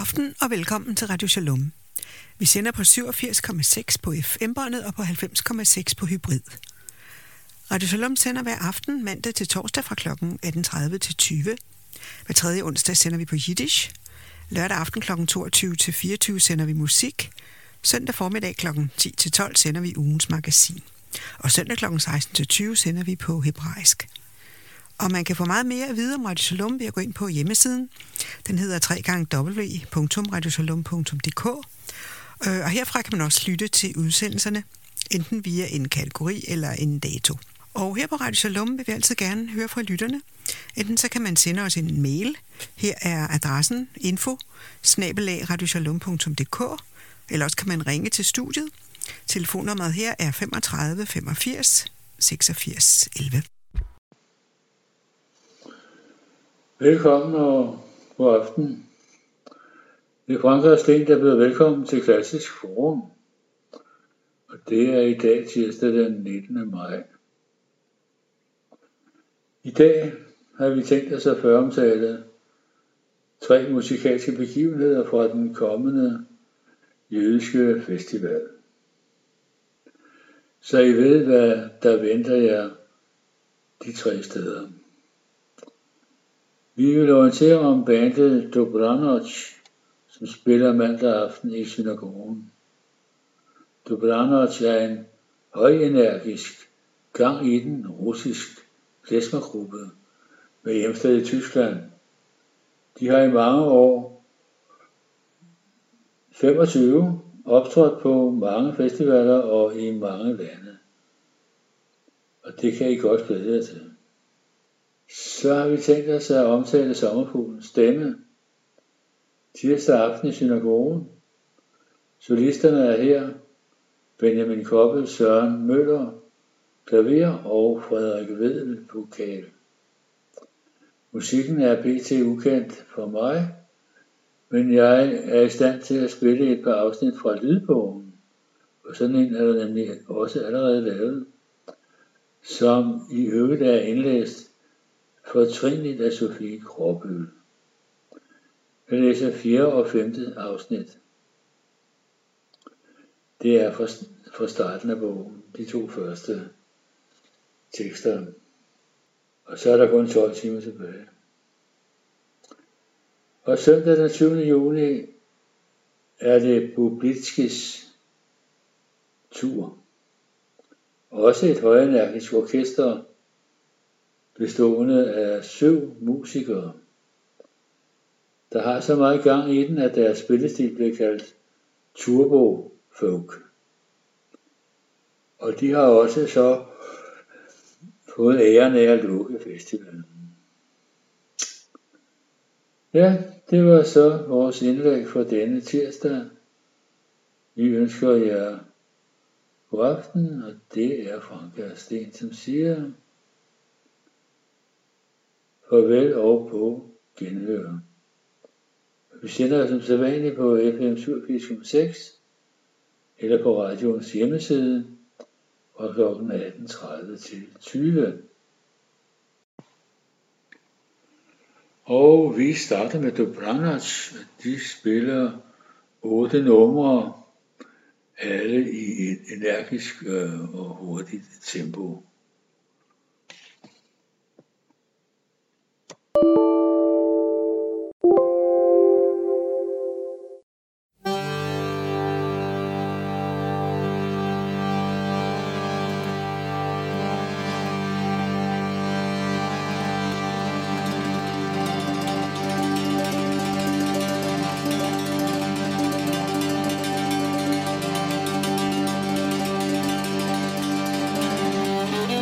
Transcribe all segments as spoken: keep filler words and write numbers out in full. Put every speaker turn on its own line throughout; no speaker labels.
aften og velkommen til Radio Shalom. Vi sender på syvogfirs komma seks på F M-båndet og på halvfems komma seks på hybrid. Radio Shalom sender hver aften mandag til torsdag fra klokken atten tredive til tyve. Hver tredje onsdag sender vi på Yiddish. Lørdag aften klokken toogtyve til fireogtyve sender vi musik. Søndag formiddag klokken ti til tolv sender vi ugens magasin. Og søndag klokken seksten til tyve sender vi på hebraisk. Og man kan få meget mere at vide om Radio Shalom ved at gå ind på hjemmesiden. Den hedder w w w punktum radio shalom punktum d k. Og herfra kan man også lytte til udsendelserne, enten via en kategori eller en dato. Og her på Radio Shalom vil vi altid gerne høre fra lytterne. Enten så kan man sende os en mail. Her er adressen info snabel-a radioshalom punktum d k. Eller også kan man ringe til studiet. Telefonnummeret her er femogtredive femogfirs seksogfirs elleve.
Velkommen og god aften. Det er Frank og Sten, der byder velkommen til Klassisk Forum. Og det er i dag tirsdag den nittende maj. I dag har vi tænkt os at føromtale tre musikalske begivenheder fra den kommende jødiske festival. Så I ved, hvad der venter jer de tre steder. Vi vil orientere om bandet Dobranoc, som spiller mandag aften i synagogen. Dobranoc er en højenergisk, gang i den russisk klezmergruppe med hjemsted i Tyskland. De har i mange år, femogtyve, optrådt på mange festivaler og i mange lande. Og det kan I godt glæde jer til. Så har vi tænkt os at omtale sommerfuglens stemme. Tirsdag aften i synagogen. Solisterne er her Benjamin Koppel, Søren Møller, klaver og Frederik Vedel, vokal. Musikken er pt. Ukendt for mig, men jeg er i stand til at spille et par afsnit fra lydbogen, og sådan en er der nemlig også allerede lavet, som i øvrigt er indlæst fortrinligt af Sofie Gråbøl. Jeg læser fjerde og femte afsnit. Det er fra, fra starten af bogen, de to første tekster. Og så er der kun tolv timer tilbage. Og søndag den syvende juni er det Bubitskis tur. Også et højenergisk orkester bestående af syv musikere, der har så meget gang i den, at deres spillestil bliver kaldt turbo folk. Og de har også så fået æren af at lukke festivalen. Ja, det var så vores indlæg for denne tirsdag. Vi ønsker jer god aften, og det er Frank og Sten, som siger farvel og på genhør. Vi sender som sædvanligt på F M syvogfirs komma seks eller på radioens hjemmeside fra klokken atten tredive til tyve. Og vi starter med Dobranoc. De spiller otte numre, alle i et energisk og hurtigt tempo.
Thank you.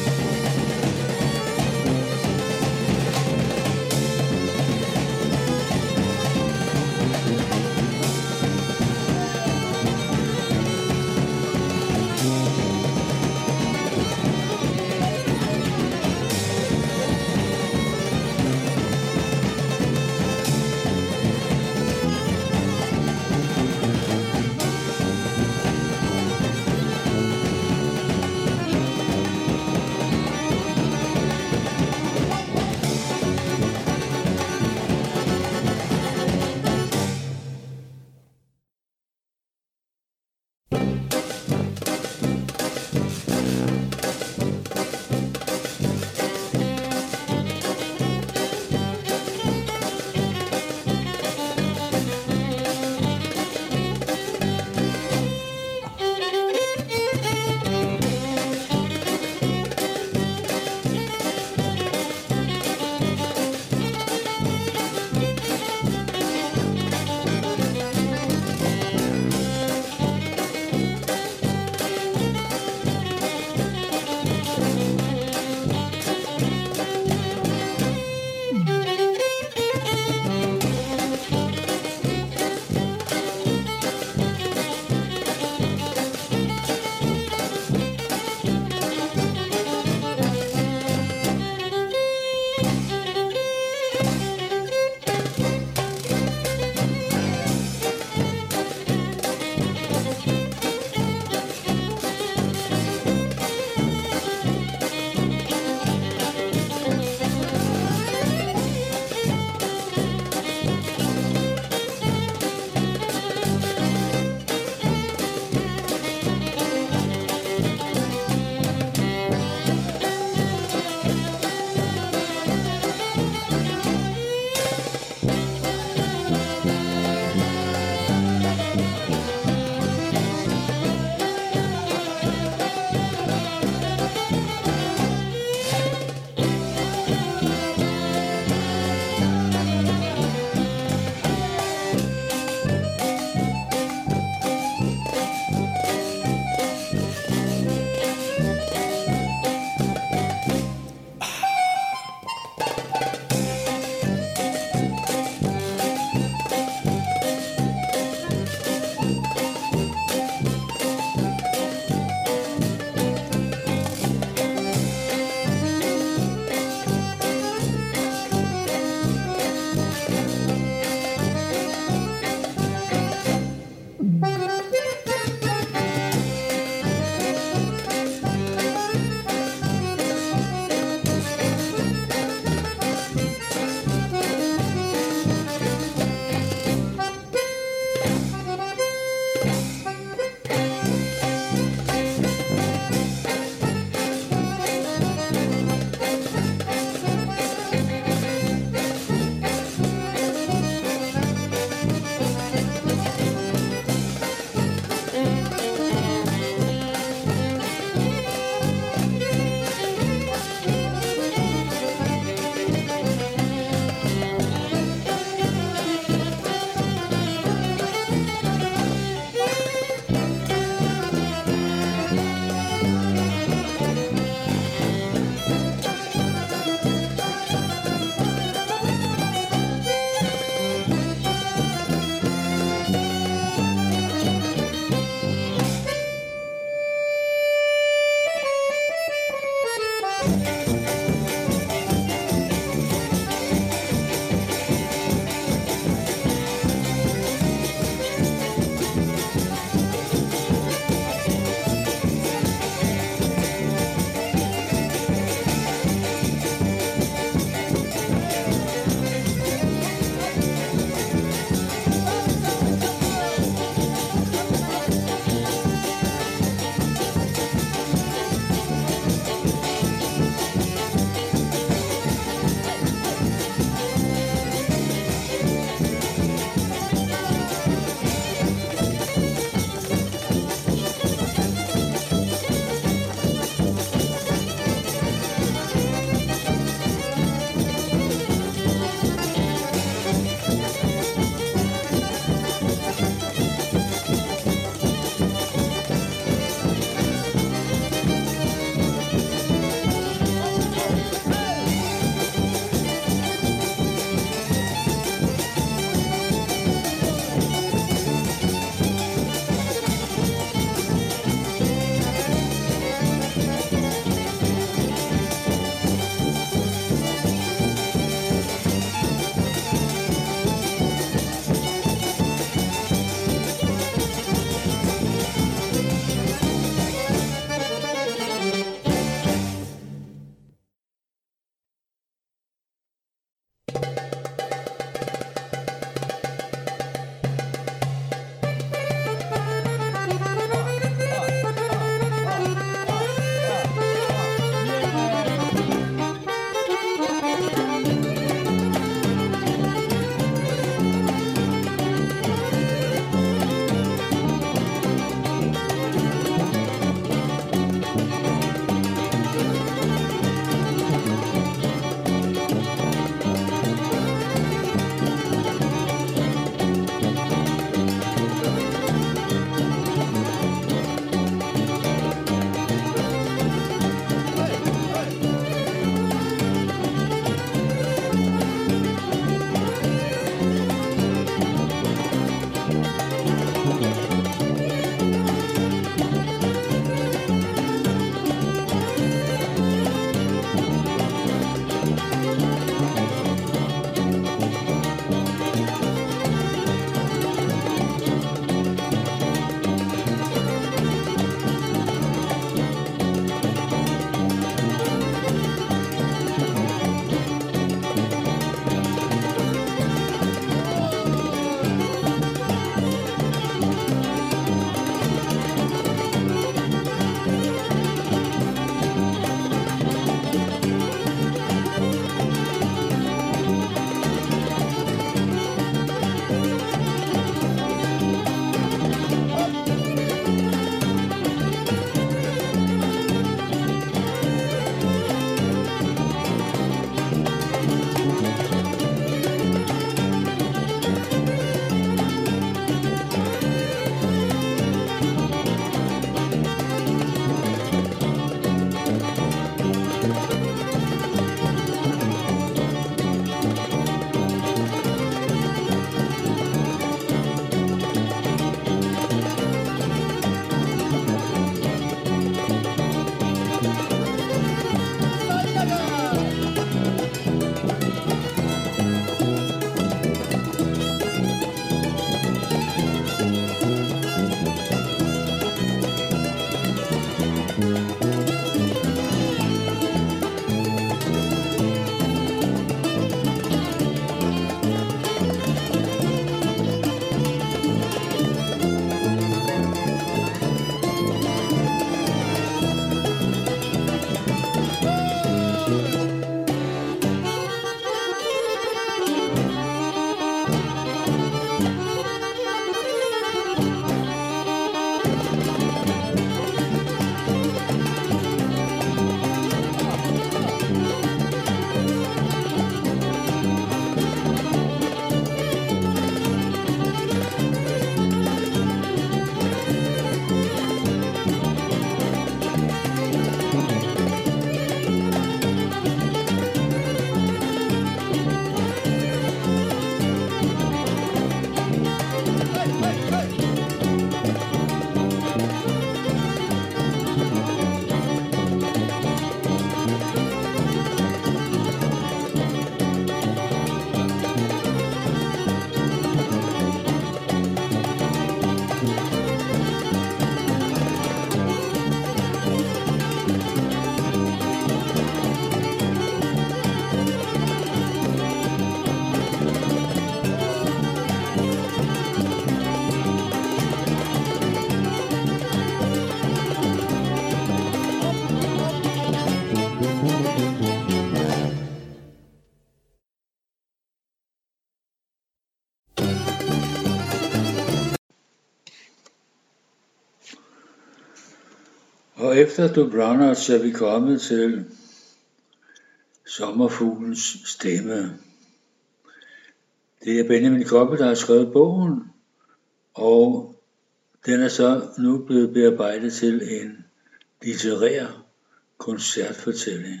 Og efter Du Bronnerts er vi kommet til Sommerfuglens stemme. Det er Benjamin Koppel, der har skrevet bogen, og den er så nu blevet bearbejdet til en litterær koncertfortælling.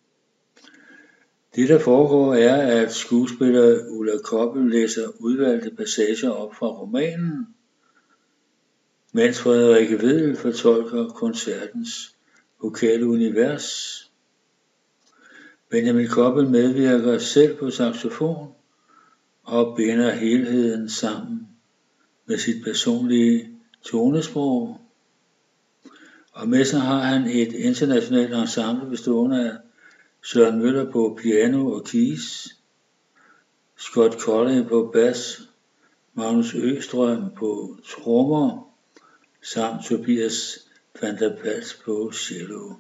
Det, der foregår, er, at skuespiller Ulla Koppel læser udvalgte passager op fra romanen, mens Frederikke Vedel fortolker koncertens vokale univers. Benjamin Koppel medvirker selv på saxofon og binder helheden sammen med sit personlige tonesprog. Og med sig har han et internationalt ensemble bestående af Søren Møller på piano og keys, Scott Colley på bas, Magnus Østrøm på trommer, samt Tobias van der Pals på cello.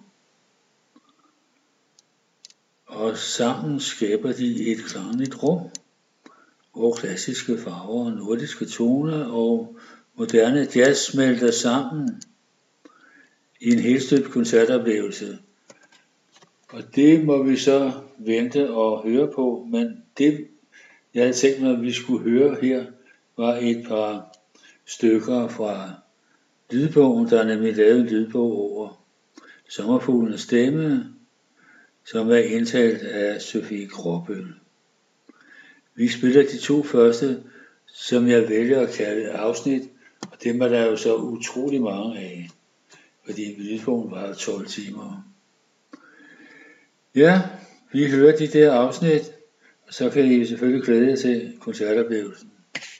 Og sammen skaber de et klangligt rum, hvor klassiske farver, nordiske toner og moderne jazz smelter sammen i en helstøbt koncertoplevelse. Og det må vi så vente og høre på, men det, jeg havde tænkt mig, at vi skulle høre her, var et par stykker fra lydbogen. Der er nemlig lavet en lydbog over Sommerfuglens stemme, som er indtalt af Sofie Gråbøl. Vi spiller de to første, som jeg vælger at kalde afsnit, og dem er der jo så utrolig mange af, fordi lydbogen var tolv timer. Ja, vi hører de der afsnit, og så kan I selvfølgelig glæde jer til koncertoplevelsen.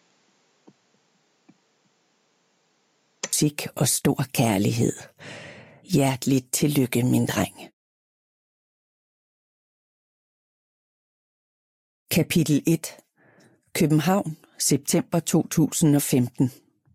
Musik og stor kærlighed. Hjerteligt tillykke, min dreng. Kapitel et. København, september to tusind og femten.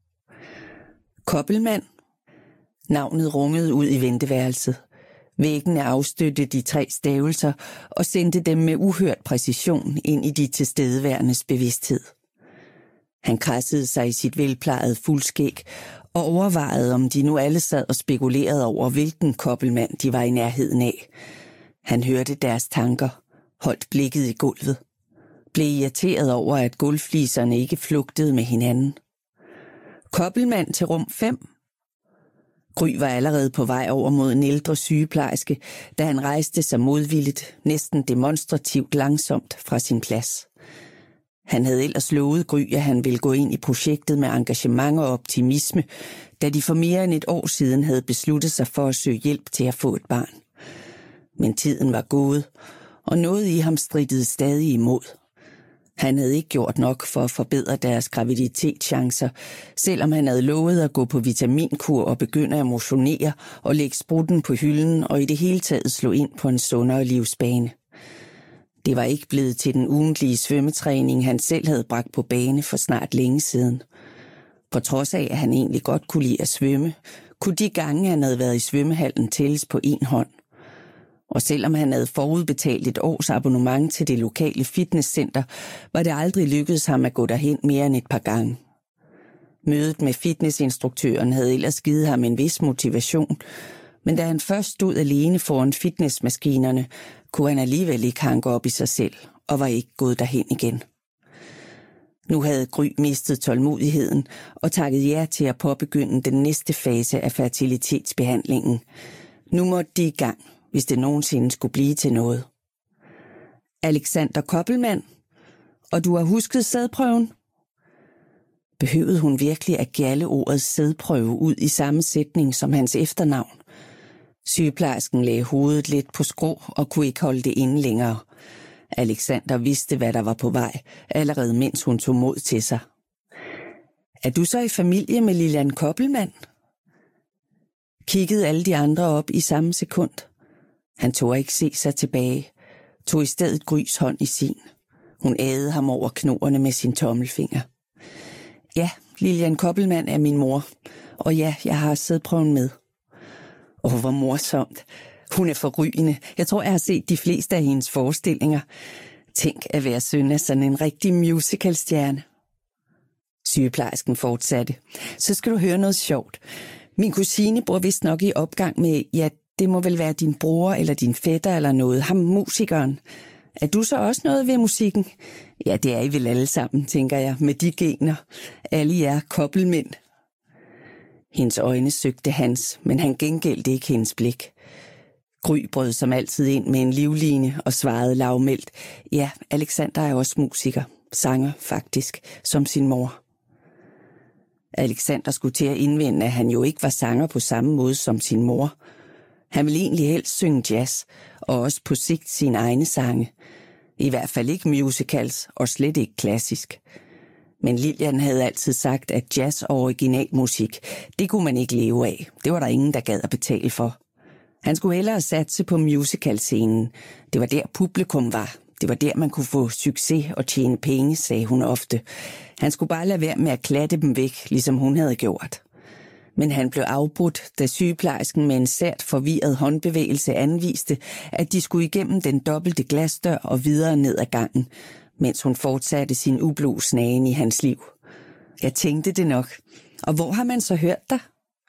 Koppelmand. Navnet rungede ud i venteværelset. Væggene afstødte de tre stavelser og sendte dem med uhørt præcision ind i de tilstedeværendes bevidsthed. Han kradsede sig i sit velplejede fuldskæg og overvejede, om de nu alle sad og spekulerede over, hvilken koppelmand de var i nærheden af. Han hørte deres tanker, holdt blikket i gulvet, blev irriteret over, at gulvfliserne ikke flugtede med hinanden. Koppelmand til rum fem. Gry var allerede på vej over mod en ældre sygeplejerske, da han rejste sig modvilligt, næsten demonstrativt langsomt fra sin plads. Han havde ellers lovet Gry, at han ville gå ind i projektet med engagement og optimisme, da de for mere end et år siden havde besluttet sig for at søge hjælp til at få et barn. Men tiden var gået, og noget i ham strittede stadig imod. Han havde ikke gjort nok for at forbedre deres graviditetschancer, selvom han havde lovet at gå på vitaminkur og begynde at motionere og lægge sprutten på hylden og i det hele taget slå ind på en sundere livsbane. Det var ikke blevet til den ugentlige svømmetræning, han selv havde bragt på bane for snart længe siden. På trods af, at han egentlig godt kunne lide at svømme, kunne de gange, han havde været i svømmehallen, tælles på en hånd. Og selvom han havde forudbetalt et års abonnement til det lokale fitnesscenter, var det aldrig lykkedes ham at gå derhen mere end et par gange. Mødet med fitnessinstruktøren havde ellers givet ham en vis motivation, men da han først stod alene foran fitnessmaskinerne, kunne han alligevel ikke hanke op i sig selv og var ikke gået derhen igen. Nu havde Gry mistet tålmodigheden og takket ja til at påbegynde den næste fase af fertilitetsbehandlingen. Nu måtte de i gang, hvis det nogensinde skulle blive til noget. Alexander Koppelmand, og du har husket sædprøven? Behøvede hun virkelig at gjalde ordet sædprøve ud i samme sætning som hans efternavn? Sygeplejersken lagde hovedet lidt på skrå og kunne ikke holde det inde længere. Alexander vidste, hvad der var på vej, allerede mens hun tog mod til sig. Er du så i familie med Lilian Koppelmand? Kiggede alle de andre op i samme sekund. Han tog ikke se sig tilbage, tog i stedet Grys hånd i sin. Hun ædede ham over knoerne med sin tommelfinger. Ja, Lilian Koppelmand er min mor, og ja, jeg har sædprøven med. Åh, hvor morsomt. Hun er forrygende. Jeg tror, jeg har set de fleste af hendes forestillinger. Tænk at være søn af sådan en rigtig musicalstjerne. Sygeplejersken fortsatte. Så skal du høre noget sjovt. Min kusine bor vist nok i opgang med, ja, det må vel være din bror eller din fætter eller noget, ham musikeren. Er du så også noget ved musikken? Ja, det er I vel alle sammen, tænker jeg, med de gener. Alle jer kobbelmænd. Hendes øjne søgte hans, men han gengældte ikke hendes blik. Gry brød som altid ind med en livline og svarede lavmældt. Ja, Alexander er også musiker. Sanger, faktisk, som sin mor. Alexander skulle til at indvende, at han jo ikke var sanger på samme måde som sin mor. Han ville egentlig helst synge jazz, og også på sigt sine egne sange. I hvert fald ikke musicals, og slet ikke klassisk. Men Lilian havde altid sagt, at jazz og originalmusik, det kunne man ikke leve af. Det var der ingen, der gad at betale for. Han skulle hellere satse på musicalscenen. Det var der publikum var. Det var der, man kunne få succes og tjene penge, sagde hun ofte. Han skulle bare lade være med at klatte dem væk, ligesom hun havde gjort. Men han blev afbrudt, da sygeplejersken med en sært forvirret håndbevægelse anviste, at de skulle igennem den dobbelte glasdør og videre ned ad gangen, mens hun fortsatte sin ublu snagen i hans liv. Jeg tænkte det nok. Og hvor har man så hørt dig?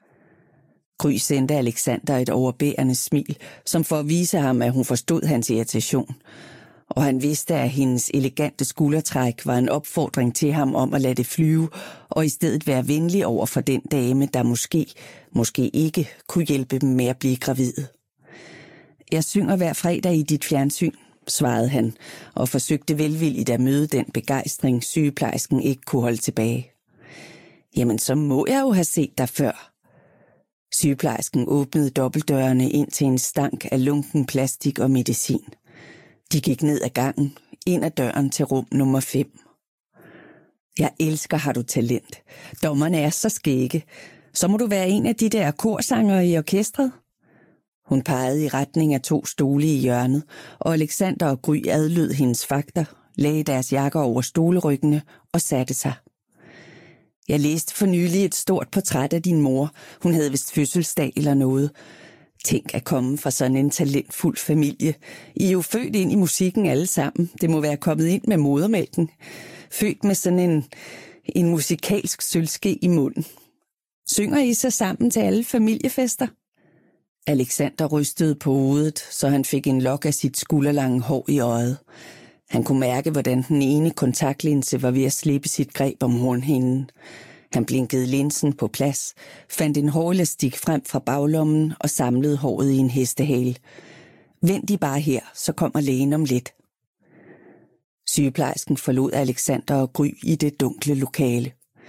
Gry sendte Alexander et overbærende smil, som for at vise ham, at hun forstod hans irritation. Og han vidste, at hendes elegante skuldertræk var en opfordring til ham om at lade det flyve, og i stedet være venlig over for den dame, der måske, måske ikke kunne hjælpe dem med at blive gravide. Jeg synger hver fredag i dit fjernsyn, svarede han, og forsøgte velvilligt at møde den begejstring, sygeplejersken ikke kunne holde tilbage. Jamen, så må jeg jo have set dig før. Sygeplejersken åbnede dobbeltdørene ind til en stank af lunken plastik og medicin. De gik ned ad gangen, ind ad døren til rum nummer fem. Jeg elsker, har du talent. Dommerne er så skægge. Så må du være en af de der korsangere i orkestret. Hun pegede i retning af to stole i hjørnet, og Alexander og Gry adlød hendes fakter, lagde deres jakker over stoleryggene og satte sig. Jeg læste for nylig et stort portræt af din mor. Hun havde vist fødselsdag eller noget. Tænk at komme fra sådan en talentfuld familie. I er jo født ind i musikken alle sammen. Det må være kommet ind med modermælken. Født med sådan en, en musikalsk sølvske i munden. Synger I så sammen til alle familiefester? Alexander rystede på hovedet, så han fik en lok af sit skulderlange hår i øjet. Han kunne mærke, hvordan den ene kontaktlinse var ved at slippe sit greb om hornhinden. Han blinkede linsen på plads, fandt en hårelastik frem fra baglommen og samlede håret i en hestehale. Vent I bare her, så kommer lægen om lidt. Sygeplejersken forlod Alexander og Gry i det dunkle lokale.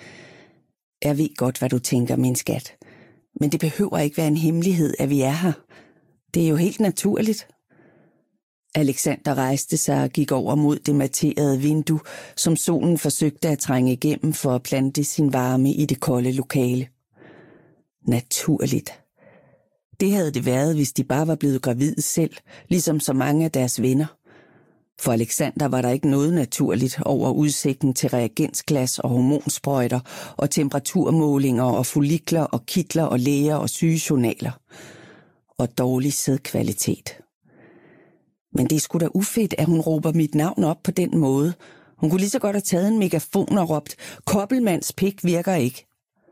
Jeg ved godt, hvad du tænker, min skat. Men det behøver ikke være en hemmelighed, at vi er her. Det er jo helt naturligt. Alexander rejste sig og gik over mod det matterede vindue, som solen forsøgte at trænge igennem for at plante sin varme i det kolde lokale. Naturligt. Det havde det været, hvis de bare var blevet gravide selv, ligesom så mange af deres venner. For Alexander var der ikke noget naturligt over udsigten til reagensglas og hormonsprøjter og temperaturmålinger og follikler og kitler og læger og sygejournaler. Og dårlig sædkvalitet. Men det er sgu da ufedt, at hun råber mit navn op på den måde. Hun kunne lige så godt have taget en megafon og råbt, kobbelmands pik virker ikke.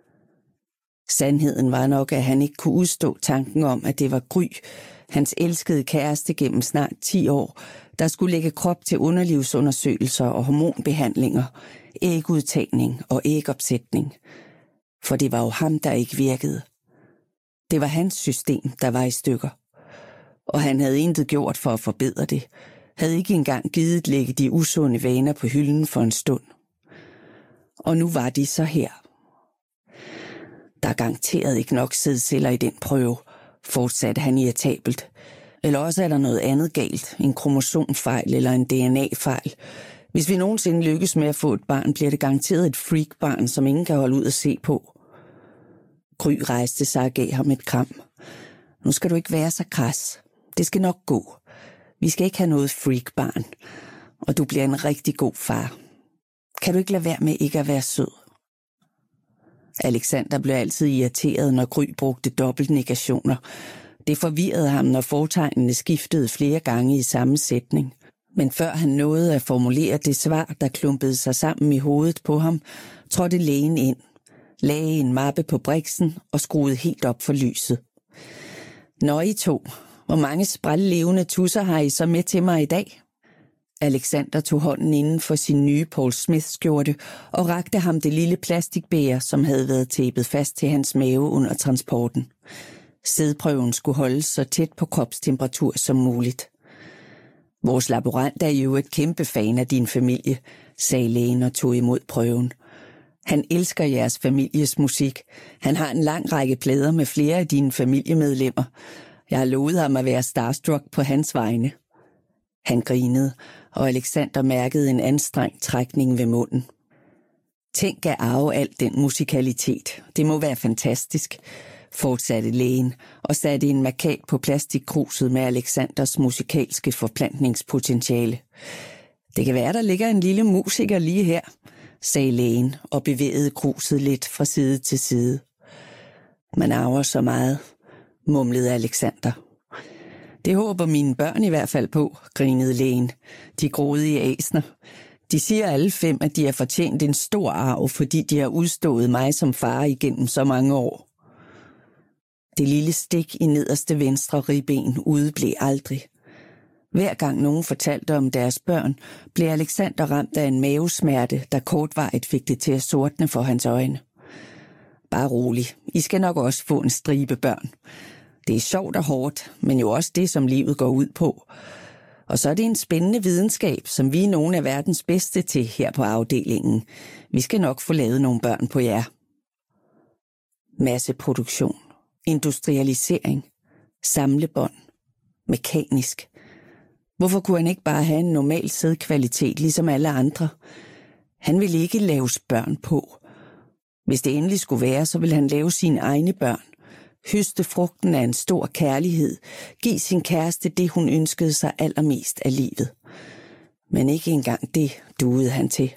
Sandheden var nok, at han ikke kunne udstå tanken om, at det var Gry, hans elskede kæreste gennem snart ti år, der skulle lægge krop til underlivsundersøgelser og hormonbehandlinger, ægudtagning og ægopsætning. For det var jo ham, der ikke virkede. Det var hans system, der var i stykker. Og han havde intet gjort for at forbedre det, havde ikke engang givet lægge de usunde vaner på hylden for en stund. Og nu var de så her. Der er garanteret ikke nok sædceller i den prøve, fortsatte han irritabelt. Eller også er der noget andet galt, en kromosomfejl eller en D N A-fejl. Hvis vi nogensinde lykkes med at få et barn, bliver det garanteret et freak-barn, som ingen kan holde ud at se på. Gry rejste sig og gav ham et kram. Nu skal du ikke være så kras. Det skal nok gå. Vi skal ikke have noget freak-barn. Og du bliver en rigtig god far. Kan du ikke lade være med ikke at være sød? Alexander blev altid irriteret, når Gry brugte dobbeltnegationer. Det forvirrede ham, når fortegnene skiftede flere gange i samme sætning. Men før han nåede at formulere det svar, der klumpede sig sammen i hovedet på ham, trådte lægen ind. lagde en mappe på briksen og skruede helt op for lyset. Nå, I to, hvor mange sprællevende tusser har I så med til mig i dag? Alexander tog hånden inden for sin nye Paul Smith-skjorte og rakte ham det lille plastikbæger, som havde været tæppet fast til hans mave under transporten. Sædprøven skulle holdes så tæt på kropstemperatur som muligt. Vores laborant er jo et kæmpe fan af din familie, sagde lægen og tog imod prøven. Han elsker jeres families musik. Han har en lang række plader med flere af dine familiemedlemmer. Jeg har lovet ham at være starstruck på hans vegne. Han grinede, og Alexander mærkede en anstrengt trækning ved munden. Tænk at arve alt den musikalitet. Det må være fantastisk, fortsatte lægen og satte en mærkat på plastikkruset med Alexanders musikalske forplantningspotentiale. Det kan være, der ligger en lille musiker lige her, sagde lægen og bevægede kruset lidt fra side til side. Man arver så meget, mumlede Alexander. Det håber mine børn i hvert fald på, grinede lægen. De grådige æsner. De siger alle fem, at de har fortjent en stor arv, fordi de har udstået mig som far igennem så mange år. Det lille stik i nederste venstre ribben udeblev aldrig. Hver gang nogen fortalte om deres børn, blev Alexander ramt af en mavesmerte, der kortvarigt fik det til at sortne for hans øjne. Bare rolig, I skal nok også få en stribe børn. Det er sjovt og hårdt, men jo også det, som livet går ud på. Og så er det en spændende videnskab, som vi er nogle af verdens bedste til her på afdelingen. Vi skal nok få lavet nogle børn på jer. Masseproduktion, industrialisering, samlebånd, mekanisk. Hvorfor kunne han ikke bare have en normal sædkvalitet, ligesom alle andre? Han ville ikke laves børn på. Hvis det endelig skulle være, så ville han lave sine egne børn. Høste frugten af en stor kærlighed, give sin kæreste det, hun ønskede sig allermest af livet. Men ikke engang det duede han til.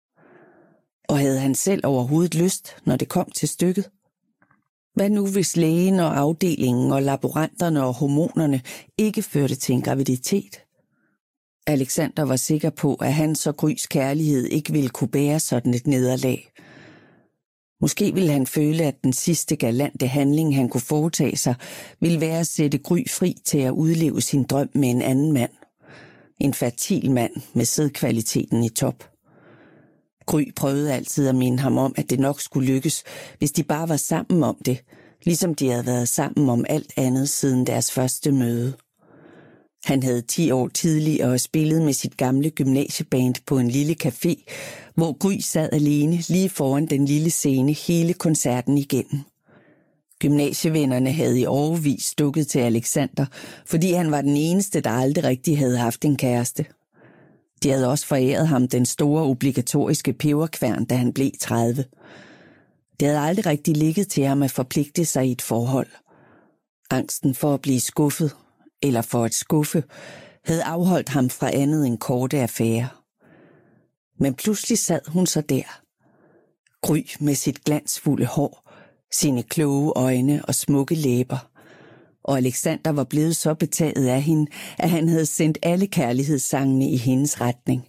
Og havde han selv overhovedet lyst, når det kom til stykket? Hvad nu, hvis lægen og afdelingen og laboranterne og hormonerne ikke førte til en graviditet? Alexander var sikker på, at hans og Grys kærlighed ikke ville kunne bære sådan et nederlag. Måske ville han føle, at den sidste galante handling, han kunne foretage sig, ville være at sætte Gry fri til at udleve sin drøm med en anden mand. En fertil mand med sædkvaliteten i top. Gry prøvede altid at minde ham om, at det nok skulle lykkes, hvis de bare var sammen om det, ligesom de havde været sammen om alt andet siden deres første møde. Han havde ti år tidligere spillet med sit gamle gymnasieband på en lille café, hvor Gry sad alene lige foran den lille scene hele koncerten igennem. Gymnasievennerne havde i årevis stukket til Alexander, fordi han var den eneste, der aldrig rigtig havde haft en kæreste. De havde også foræret ham den store obligatoriske peberkværn, da han blev tredive. Det havde aldrig rigtig ligget til ham at forpligte sig i et forhold. Angsten for at blive skuffet, eller for at skuffe, havde afholdt ham fra andet end korte affære. Men pludselig sad hun så der. Gry med sit glansfulde hår, sine kloge øjne og smukke læber. Og Alexander var blevet så betaget af hende, at han havde sendt alle kærlighedssangene i hendes retning.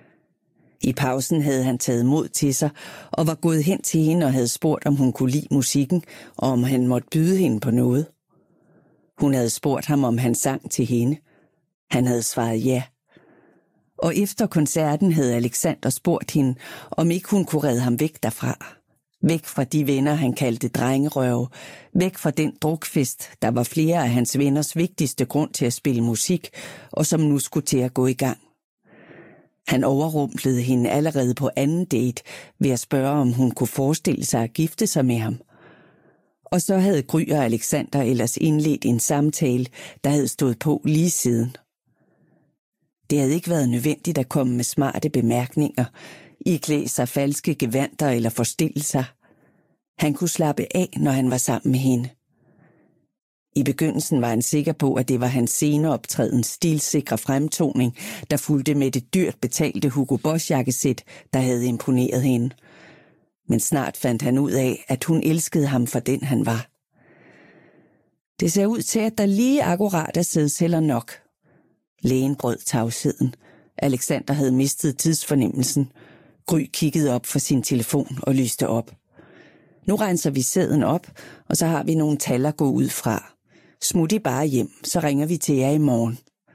I pausen havde han taget mod til sig og var gået hen til hende og havde spurgt, om hun kunne lide musikken, og om han måtte byde hende på noget. Hun havde spurgt ham, om han sang til hende. Han havde svaret ja. Og efter koncerten havde Alexander spurgt hende, om ikke hun kunne redde ham væk derfra. Væk fra de venner, han kaldte drengerøve. Væk fra den drukfest, der var flere af hans venners vigtigste grund til at spille musik, og som nu skulle til at gå i gang. Han overrumplede hende allerede på anden date ved at spørge, om hun kunne forestille sig at gifte sig med ham. Og så havde Gry og Alexander ellers indledt en samtale, der havde stået på lige siden. Det havde ikke været nødvendigt at komme med smarte bemærkninger, iklæde sig falske gevandter eller forstillelser. Han kunne slappe af, når han var sammen med hende. I begyndelsen var han sikker på, at det var hans sceneoptrædens stilsikre fremtoning, der fulgte med det dyrt betalte Hugo Boss-jakkesæt, der havde imponeret hende. Men snart fandt han ud af, at hun elskede ham for den, han var. Det ser ud til, at der lige akkurat er sædceller nok. Lægen brød tavsheden. Alexander havde mistet tidsfornemmelsen. Gry kiggede op for sin telefon og lyste op. Nu renser vi sæden op, og så har vi nogle tal at gå ud fra. Smut I bare hjem, så ringer vi til jer i morgen.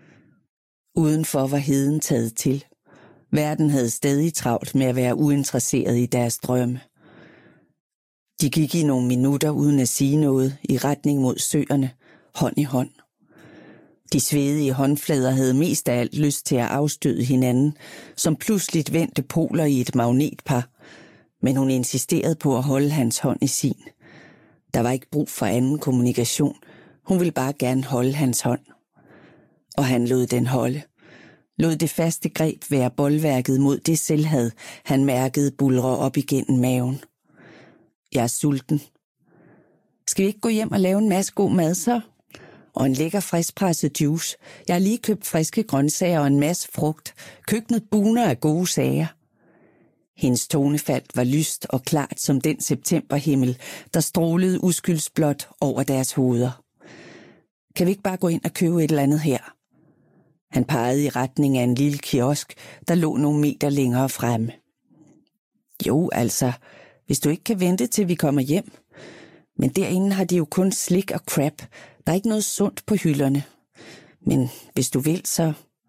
Udenfor var heden taget til. Verden havde stadig travlt med at være uinteresseret i deres drømme. De gik i nogle minutter uden at sige noget i retning mod søerne, hånd i hånd. De svedige håndflader havde mest af alt lyst til at afstøde hinanden, som pludseligt vendte poler i et magnetpar, men hun insisterede på at holde hans hånd i sin. Der var ikke brug for anden kommunikation. Hun ville bare gerne holde hans hånd. Og han lod den holde. Lod det faste greb være bolværket mod det selvhad, han mærkede bulre op igennem maven. Jeg er sulten. Skal vi ikke gå hjem og lave en masse god mad så? Og en lækker friskpresset juice. Jeg har lige købt friske grøntsager og en masse frugt. Køkkenet buner af gode sager. Hendes tonefald var lyst og klart som den septemberhimmel, der strålede uskyldsblåt over deres hoveder. Kan vi ikke bare gå ind og købe et eller andet her? Han pegede i retning af en lille kiosk, der lå nogle meter længere fremme. Jo, altså, hvis du ikke kan vente til vi kommer hjem. Men derinde har de jo kun slik og crap. Der er ikke noget sundt på hylderne. Men hvis du vil, så...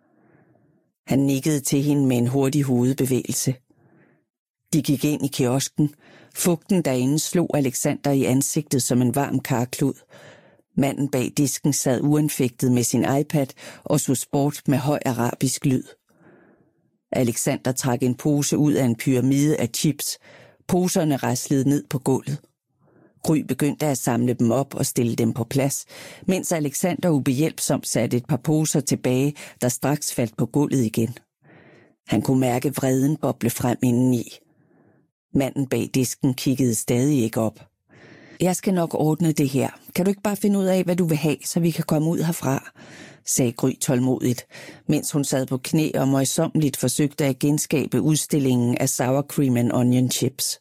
Han nikkede til hende med en hurtig hovedbevægelse. De gik ind i kiosken. Fugten derinde slog Alexander i ansigtet som en varm karklud. Manden bag disken sad uanfægtet med sin iPad og så sport med høj arabisk lyd. Alexander trak en pose ud af en pyramide af chips. Poserne raslede ned på gulvet. Gry begyndte at samle dem op og stille dem på plads, mens Alexander ubehjælpsomt satte et par poser tilbage, der straks faldt på gulvet igen. Han kunne mærke vreden boble frem indeni. Manden bag disken kiggede stadig ikke op. Jeg skal nok ordne det her. Kan du ikke bare finde ud af, hvad du vil have, så vi kan komme ud herfra? Sagde Gry tålmodigt, mens hun sad på knæ og møjsommeligt forsøgte at genskabe udstillingen af sour cream and onion chips.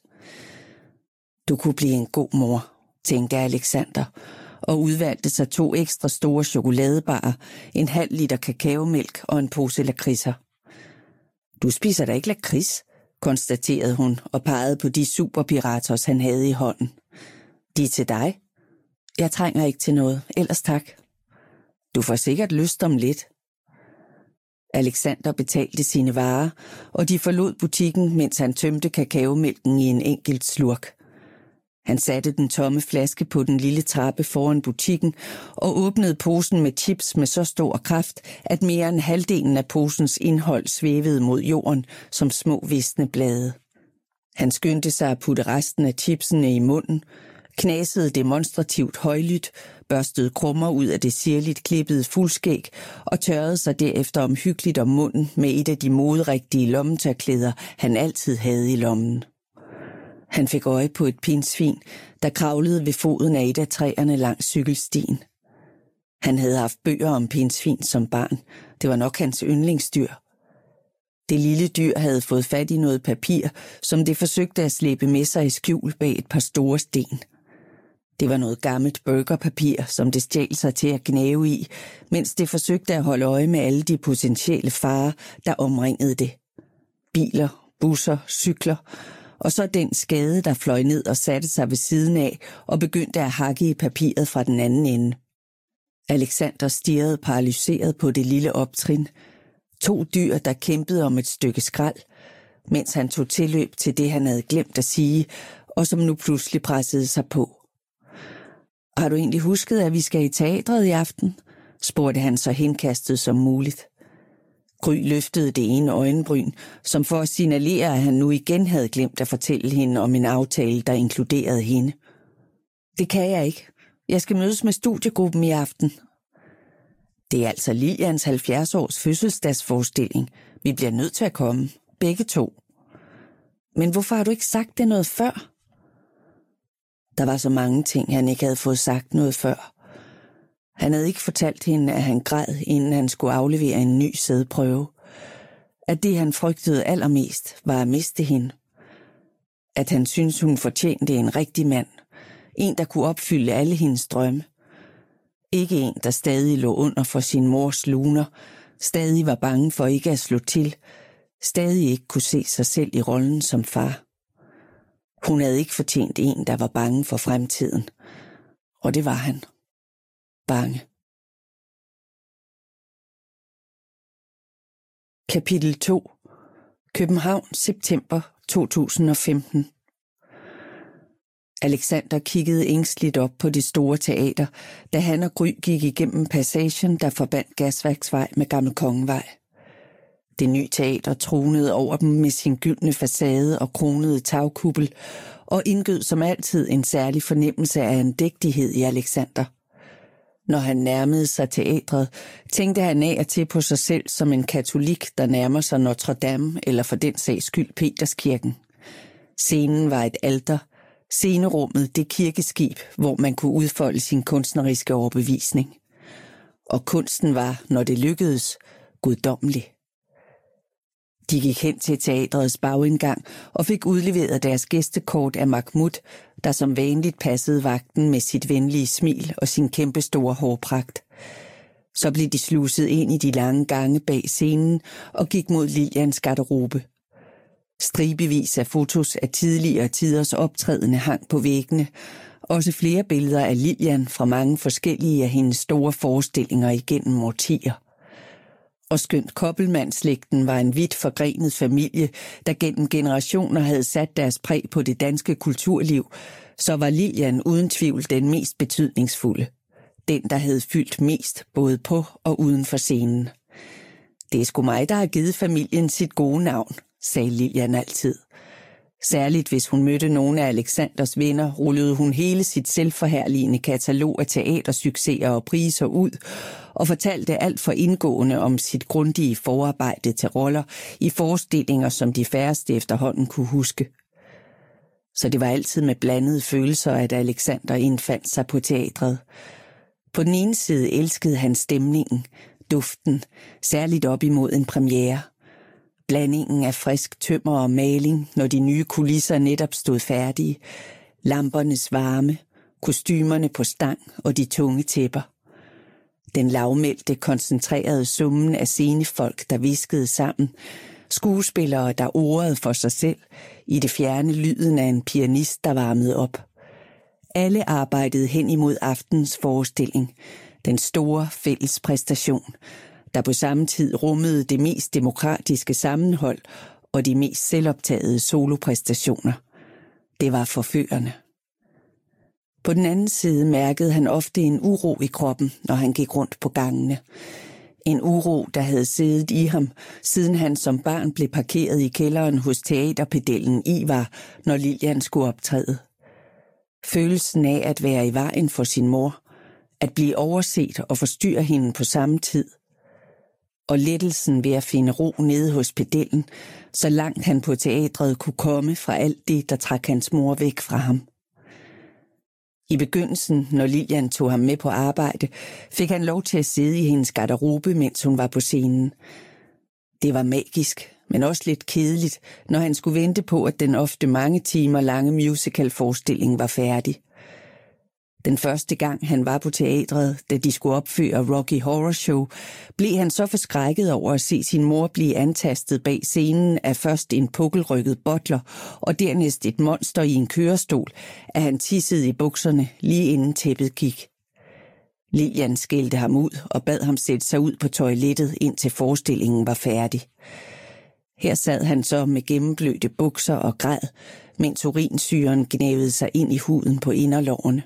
Du kunne blive en god mor, tænkte Alexander, og udvalgte sig to ekstra store chokoladebarer, en halv liter kakaomælk og en pose lakridser. Du spiser da ikke lakrids, konstaterede hun og pegede på de superpiratos, han havde i hånden. De er til dig. Jeg trænger ikke til noget, ellers tak. Du får sikkert lyst om lidt. Alexander betalte sine varer, og de forlod butikken, mens han tømte kakaomælken i en enkelt slurk. Han satte den tomme flaske på den lille trappe foran butikken og åbnede posen med chips med så stor kraft, at mere end halvdelen af posens indhold svævede mod jorden som små visne blade. Han skyndte sig at putte resten af chipsene i munden, knasede demonstrativt højlydt, børstede krummer ud af det sirligt klippede fuldskæg og tørrede sig derefter omhyggeligt om munden med et af de moderigtige lommetørklæder, han altid havde i lommen. Han fik øje på et pindsvin, der kravlede ved foden af et af træerne langs cykelstien. Han havde haft bøger om pindsvin som barn. Det var nok hans yndlingsdyr. Det lille dyr havde fået fat i noget papir, som det forsøgte at slæbe med sig i skjul bag et par store sten. Det var noget gammelt burgerpapir, som det stjal sig til at gnave i, mens det forsøgte at holde øje med alle de potentielle farer, der omringede det. Biler, busser, cykler, og så den skade, der fløj ned og satte sig ved siden af og begyndte at hakke i papiret fra den anden ende. Alexander stirrede paralyseret på det lille optrin. To dyr, der kæmpede om et stykke skrald, mens han tog tilløb til det, han havde glemt at sige, og som nu pludselig pressede sig på. Har du egentlig husket, at vi skal i teatret i aften? Spurgte han så henkastet som muligt. Gry løftede det ene øjenbryn, som for at signalere, at han nu igen havde glemt at fortælle hende om en aftale, der inkluderede hende. Det kan jeg ikke. Jeg skal mødes med studiegruppen i aften. Det er altså Lilians halvfjerds års fødselsdagsforestilling. Vi bliver nødt til at komme. Begge to. Men hvorfor har du ikke sagt det noget før? Der var så mange ting, han ikke havde fået sagt noget før. Han havde ikke fortalt hende, at han græd, inden han skulle aflevere en ny sædprøve. At det, han frygtede allermest, var at miste hende. At han syntes, hun fortjente en rigtig mand. En, der kunne opfylde alle hendes drømme. Ikke en, der stadig lå under for sin mors luner, stadig var bange for ikke at slå til, stadig ikke kunne se sig selv i rollen som far. Hun havde ikke fortjent en, der var bange for fremtiden. Og det var han. Bange. Kapitel to. København, september to tusind og femten. Alexander kiggede ængsteligt op på det store teater, da han og Gry gik igennem passagen, der forbandt Gasværksvej med Gammel Kongevej. Det nye teater tronede over dem med sin gyldne facade og kronede tagkuppel, og indgød som altid en særlig fornemmelse af andægtighed i Alexander. Når han nærmede sig teatret, tænkte han af og til på sig selv som en katolik, der nærmer sig Notre Dame eller for den sags skyld Peterskirken. Scenen var et alter, scenerummet det kirkeskib, hvor man kunne udfolde sin kunstneriske overbevisning. Og kunsten var, når det lykkedes, guddommelig. De gik hen til teatrets bagindgang og fik udleveret deres gæstekort af Mahmoud, der som vanligt passede vagten med sit venlige smil og sin kæmpestore hårpragt. Så blev de sluset ind i de lange gange bag scenen og gik mod Lilians garderobe. Stribevis af fotos af tidligere tiders optrædende hang på væggene, også flere billeder af Lilian fra mange forskellige af hendes store forestillinger igennem årtier. Og skønt Koppelmann-slægten var en vidt forgrenet familie, der gennem generationer havde sat deres præg på det danske kulturliv, så var Lilian uden tvivl den mest betydningsfulde. Den, der havde fyldt mest, både på og uden for scenen. Det er sgu mig, der har givet familien sit gode navn, sagde Lilian altid. Særligt hvis hun mødte nogle af Alexanders venner, rullede hun hele sit selvforherligende katalog af teatersucceser og priser ud, og fortalte alt for indgående om sit grundige forarbejde til roller i forestillinger, som de færreste efterhånden kunne huske. Så det var altid med blandede følelser, at Alexander indfandt sig på teatret. På den ene side elskede han stemningen, duften, særligt op imod en premiere. Blandingen af frisk tømmer og maling, når de nye kulisser netop stod færdige, lampernes varme, kostymerne på stang og de tunge tæpper. Den lavmælte, koncentrerede summen af scenefolk, der viskede sammen, skuespillere, der ordede for sig selv, i det fjerne lyden af en pianist, der varmede op. Alle arbejdede hen imod aftens forestilling, den store fælles præstation, der på samme tid rummede det mest demokratiske sammenhold og de mest selvoptagede solopræstationer. Det var forførende. På den anden side mærkede han ofte en uro i kroppen, når han gik rundt på gangene. En uro, der havde siddet i ham, siden han som barn blev parkeret i kælderen hos teaterpedellen Ivar, når Lilian skulle optræde. Følelsen af at være i vejen for sin mor, at blive overset og forstyrre hende på samme tid, og lettelsen ved at finde ro nede hos pedellen, så langt han på teatret kunne komme fra alt det, der trak hans mor væk fra ham. I begyndelsen, når Lilian tog ham med på arbejde, fik han lov til at sidde i hendes garderobe, mens hun var på scenen. Det var magisk, men også lidt kedeligt, når han skulle vente på, at den ofte mange timer lange musicalforestilling var færdig. Den første gang han var på teatret, da de skulle opføre Rocky Horror Show, blev han så forskrækket over at se sin mor blive antastet bag scenen af først en pukkelrykket butler og dernæst et monster i en kørestol, at han tissede i bukserne lige inden tæppet gik. Lilian skældte ham ud og bad ham sætte sig ud på toilettet, indtil forestillingen var færdig. Her sad han så med gennemblødte bukser og græd, mens urinsyren gnævede sig ind i huden på inderlårene.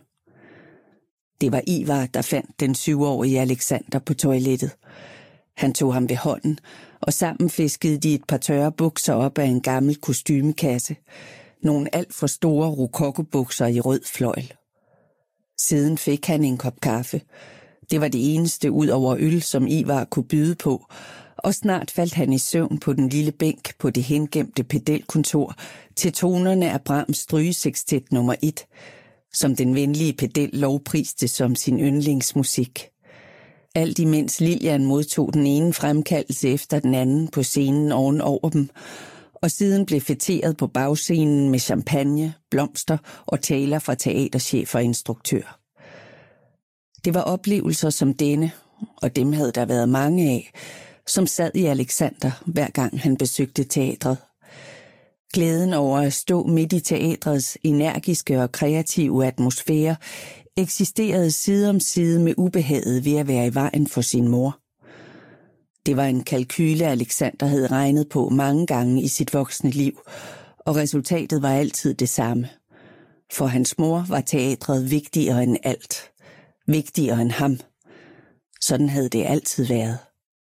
Det var Ivar, der fandt den syvårige Alexander på toilettet. Han tog ham ved hånden, og sammen fiskede de et par tørre bukser op af en gammel kostymekasse. Nogle alt for store rokokobukser i rød fløjl. Siden fik han en kop kaffe. Det var det eneste ud over øl, som Ivar kunne byde på, og snart faldt han i søvn på den lille bænk på det hengemte pedelkontor til tonerne af Brahms strygesekstet nummer et, som den venlige pedel lovpriste som sin yndlingsmusik. Alt imens Lilian modtog den ene fremkaldelse efter den anden på scenen ovenover dem, og siden blev fætteret på bagscenen med champagne, blomster og taler fra teaterchef og instruktør. Det var oplevelser som denne, og dem havde der været mange af, som sad i Alexander, hver gang han besøgte teatret. Glæden over at stå midt i teatrets energiske og kreative atmosfære eksisterede side om side med ubehaget ved at være i vejen for sin mor. Det var en kalkyle, Alexander havde regnet på mange gange i sit voksne liv, og resultatet var altid det samme. For hans mor var teatret vigtigere end alt. Vigtigere end ham. Sådan havde det altid været.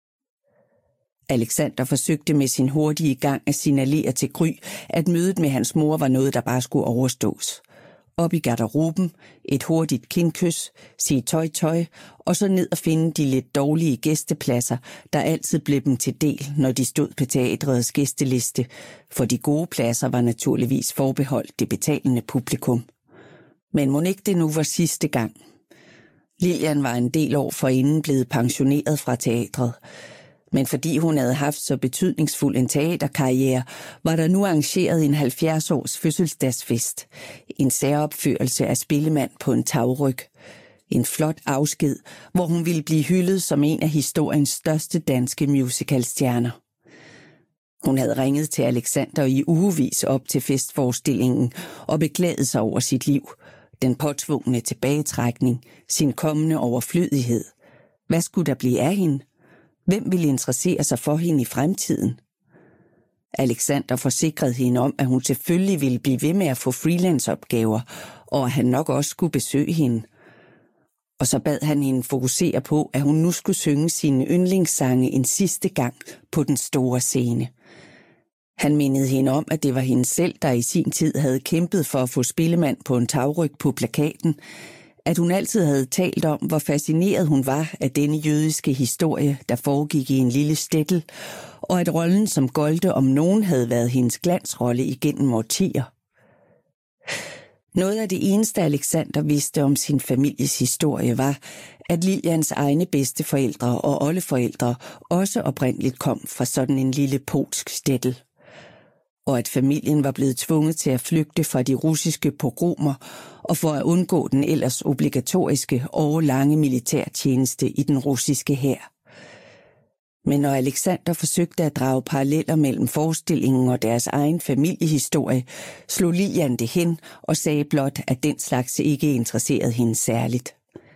Alexander forsøgte med sin hurtige gang at signalere til Gry, at mødet med hans mor var noget, der bare skulle overstås. Op i garderoben, et hurtigt kindkys, sige tøj tøj, og så ned og finde de lidt dårlige gæstepladser, der altid blev dem til del, når de stod på teatrets gæsteliste, for de gode pladser var naturligvis forbeholdt det betalende publikum. Men mon ikke det nu var sidste gang. Lilian var en del år forinden blevet pensioneret fra teatret, men fordi hun havde haft så betydningsfuld en teaterkarriere, var der nu arrangeret en halvfjerds års fødselsdagsfest. En særopførelse af Spillemand på en tagryg. En flot afsked, hvor hun ville blive hyldet som en af historiens største danske musicalstjerner. Hun havde ringet til Alexander i ugevis op til festforestillingen og beklaget sig over sit liv, den påtvungne tilbagetrækning, sin kommende overflødighed. Hvad skulle der blive af hende? Hvem ville interessere sig for hende i fremtiden? Alexander forsikrede hende om, at hun selvfølgelig ville blive ved med at få freelance-opgaver, og at han nok også skulle besøge hende. Og så bad han hende fokusere på, at hun nu skulle synge sine yndlingssange en sidste gang på den store scene. Han mindede hende om, at det var hende selv, der i sin tid havde kæmpet for at få Spillemand på en tagryg på plakaten, at hun altid havde talt om, hvor fascineret hun var af denne jødiske historie, der foregik i en lille stættel, og at rollen som Golde om nogen havde været hendes glansrolle igennem årtier. Noget af det eneste, Alexander vidste om sin families historie, var, at Lilians egne bedsteforældre og oldeforældre også oprindeligt kom fra sådan en lille polsk stættel, og at familien var blevet tvunget til at flygte fra de russiske pogromer og for at undgå den ellers obligatoriske årelange militærtjeneste i den russiske hær. Men når Alexander forsøgte at drage paralleller mellem forestillingen og deres egen familiehistorie, slog Lilian det hen og sagde blot, at den slags ikke interesserede hende særligt.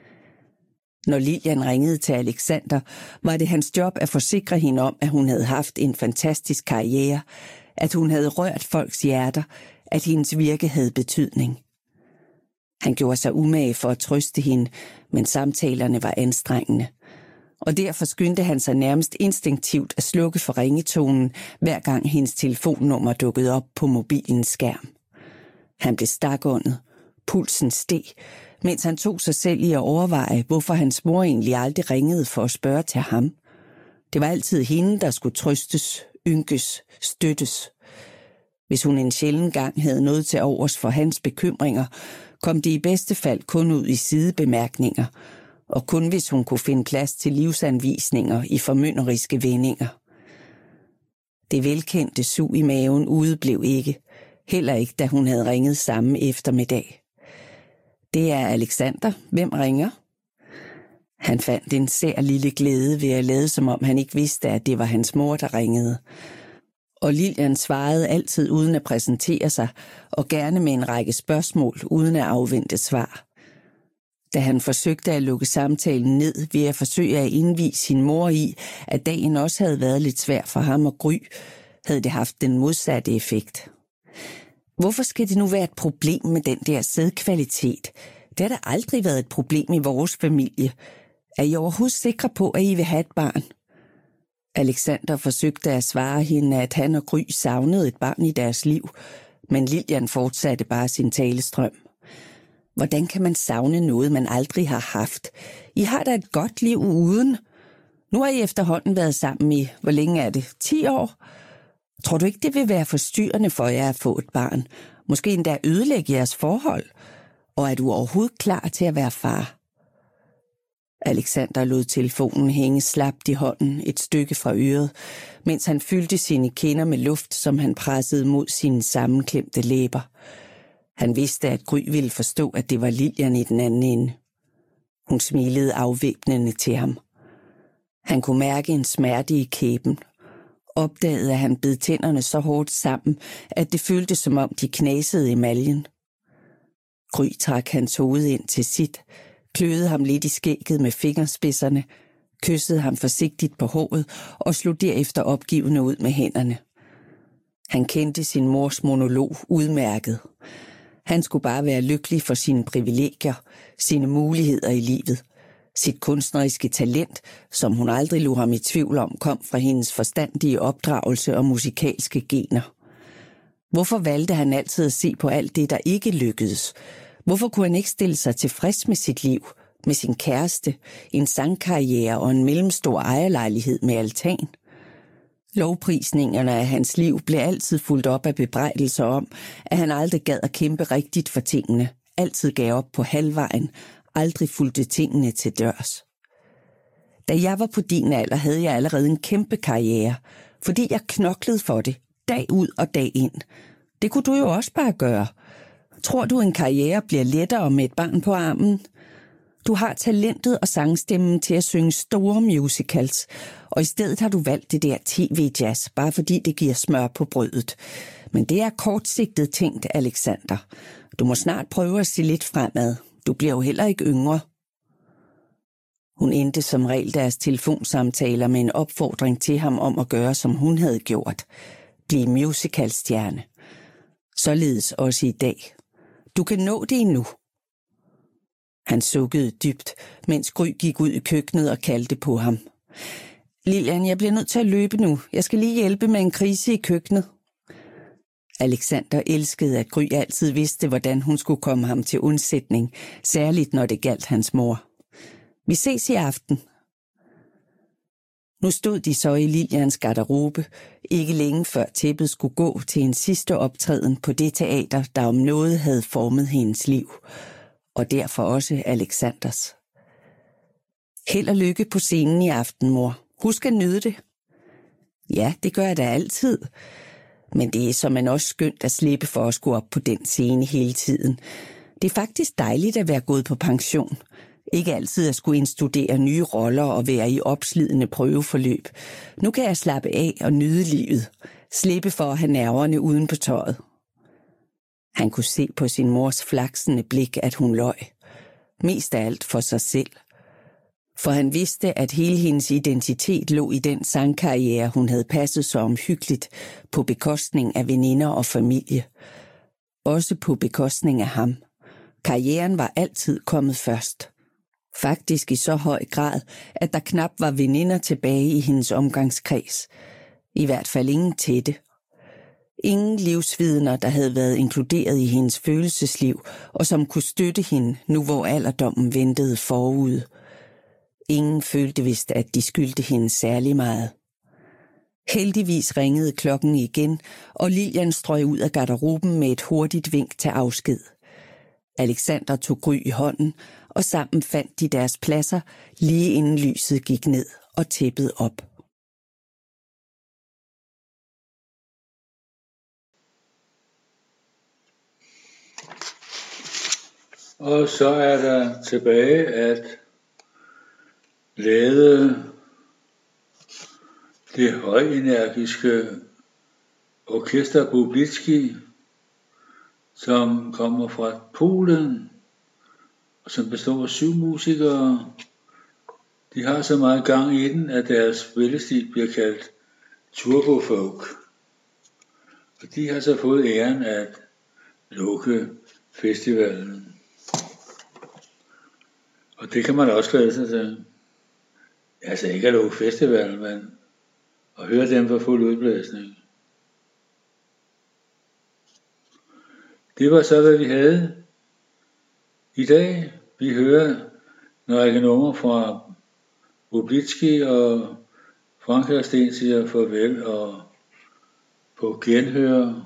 Når Lilian ringede til Alexander, var det hans job at forsikre hende om, at hun havde haft en fantastisk karriere, at hun havde rørt folks hjerter, at hendes virke havde betydning. Han gjorde sig umage for at trøste hende, men samtalerne var anstrengende. Og derfor skyndte han sig nærmest instinktivt at slukke for ringetonen, hver gang hendes telefonnummer dukkede op på mobilens skærm. Han blev stakåndet, pulsen steg, mens han tog sig selv i at overveje, hvorfor hans mor egentlig aldrig ringede for at spørge til ham. Det var altid hende, der skulle trøstes, ynkes, støttes. Hvis hun en sjælden gang havde noget til overs for hans bekymringer, kom det i bedste fald kun ud i sidebemærkninger, og kun hvis hun kunne finde plads til livsanvisninger i formynderiske vendinger. Det velkendte sug i maven udeblev ikke, heller ikke da hun havde ringet samme eftermiddag. Det er Alexander. Hvem ringer? Han fandt en sær lille glæde ved at lade, som om han ikke vidste, at det var hans mor, der ringede. Og Lilian svarede altid uden at præsentere sig, og gerne med en række spørgsmål uden at afvente svar. Da han forsøgte at lukke samtalen ned ved at forsøge at indvie sin mor i, at dagen også havde været lidt svær for ham og Gry, havde det haft den modsatte effekt. Hvorfor skal det nu være et problem med den der sædkvalitet? Det har da aldrig været et problem i vores familie. Er I overhovedet sikre på, at I vil have et barn? Alexander forsøgte at svare hende, at han og Gry savnede et barn i deres liv, men Lilian fortsatte bare sin talestrøm. Hvordan kan man savne noget, man aldrig har haft? I har da et godt liv uden. Nu har I efterhånden været sammen i, hvor længe er det? ti år? Tror du ikke, det vil være forstyrrende for jer at få et barn? Måske endda ødelægge jeres forhold? Og er du overhovedet klar til at være far? Alexander lod telefonen hænge slapt i hånden et stykke fra øret, mens han fyldte sine kinder med luft, som han pressede mod sine sammenklemte læber. Han vidste, at Gry ville forstå, at det var Lilian i den anden ende. Hun smilede afvæbnende til ham. Han kunne mærke en smerte i kæben, opdagede, at han bed tænderne så hårdt sammen, at det føltes som om de knasede emaljen. Gry trak hans hoved ind til sit, kløede ham lidt i skægget med fingerspidserne, kyssede ham forsigtigt på håret og slog derefter opgivende ud med hænderne. Han kendte sin mors monolog udmærket. Han skulle bare være lykkelig for sine privilegier, sine muligheder i livet. Sit kunstneriske talent, som hun aldrig lod ham i tvivl om, kom fra hendes forstandige opdragelse og musikalske gener. Hvorfor valgte han altid at se på alt det, der ikke lykkedes? Hvorfor kunne han ikke stille sig tilfreds med sit liv, med sin kæreste, en sangkarriere og en mellemstor ejerlejlighed med altan? Lovprisningerne af hans liv blev altid fulgt op af bebrejdelser om, at han aldrig gad at kæmpe rigtigt for tingene, altid gav op på halvvejen, aldrig fulgte tingene til dørs. Da jeg var på din alder, havde jeg allerede en kæmpe karriere, fordi jeg knoklede for det, dag ud og dag ind. Det kunne du jo også bare gøre. Tror du, en karriere bliver lettere med et barn på armen? Du har talentet og sangstemmen til at synge store musicals, og i stedet har du valgt det der tv-jazz, bare fordi det giver smør på brødet. Men det er kortsigtet tænkt, Alexander. Du må snart prøve at se lidt fremad. Du bliver jo heller ikke yngre. Hun endte som regel deres telefonsamtaler med en opfordring til ham om at gøre, som hun havde gjort. Blive musicalstjerne. Således også i dag. Du kan nå det endnu. Han sukkede dybt, mens Gry gik ud i køkkenet og kaldte på ham. Lilian, jeg bliver nødt til at løbe nu. Jeg skal lige hjælpe med en krise i køkkenet. Alexander elskede, at Gry altid vidste, hvordan hun skulle komme ham til undsætning, særligt når det galt hans mor. Vi ses i aften. Nu stod de så i Lilians garderobe, ikke længe før tæppet skulle gå til en sidste optræden på det teater, der om noget havde formet hendes liv, og derfor også Alexanders. Held og lykke på scenen i aften, mor. Husk at nyde det. Ja, det gør jeg da altid. Men det er så man også skønt at slippe for at skulle op på den scene hele tiden. Det er faktisk dejligt at være gået på pension. Ikke altid at skulle indstudere nye roller og være i opslidende prøveforløb. Nu kan jeg slappe af og nyde livet. Slippe for at have nerverne uden på tøjet. Han kunne se på sin mors flaksende blik, at hun løj. Mest af alt for sig selv. For han vidste, at hele hendes identitet lå i den sangkarriere, hun havde passet så omhyggeligt på bekostning af veninder og familie. Også på bekostning af ham. Karrieren var altid kommet først. Faktisk i så høj grad, at der knap var veninder tilbage i hendes omgangskreds. I hvert fald ingen tætte. Ingen livsvidner, der havde været inkluderet i hendes følelsesliv, og som kunne støtte hende, nu hvor alderdommen ventede forud. Ingen følte vist, at de skyldte hende særlig meget. Heldigvis ringede klokken igen, og Lilian strøg ud af garderoben med et hurtigt vink til afsked. Alexander tog Gry i hånden, og sammen fandt de deres pladser, lige inden lyset gik ned og tæppet op.
Og så er der tilbage at lade det højenergiske orkester Bublitski, som kommer fra Polen, og som består af syv musikere. De har så meget gang i den, at deres spillestil bliver kaldt turbofolk. Og de har så fået æren at lukke festivalen. Og det kan man også glæde sig til. Altså ikke at lukke festivalen, men at høre dem for fuld udblæsning. Det var så, hvad vi havde i dag. Vi hører en række numre fra Bublitski, og Frank og Sten siger farvel og på genhør.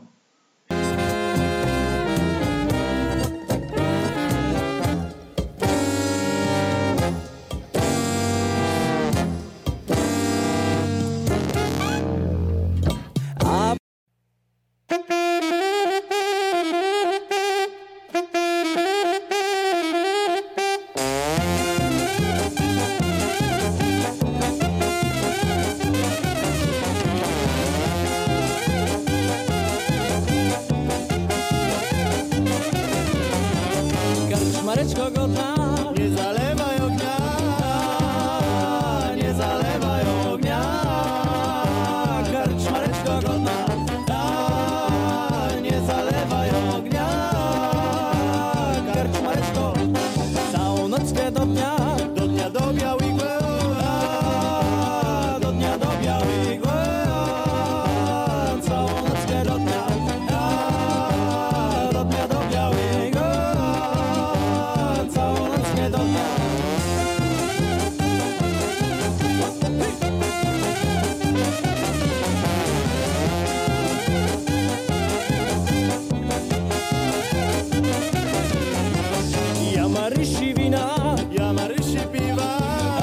Karczmareczko godna, nie zalewaj ognia, nie zalewaj ognia. Karczmareczko godna, a, nie zalewaj ognia. Karczmareczko, całą nockę do dnia, do dnia do białej mgły, a, do dnia do białej mgły, a, całą nockę do dnia, a, do dnia do białej mgły, a, całą nockę do dnia. Ja Marysi wina, ja Marysi piwa,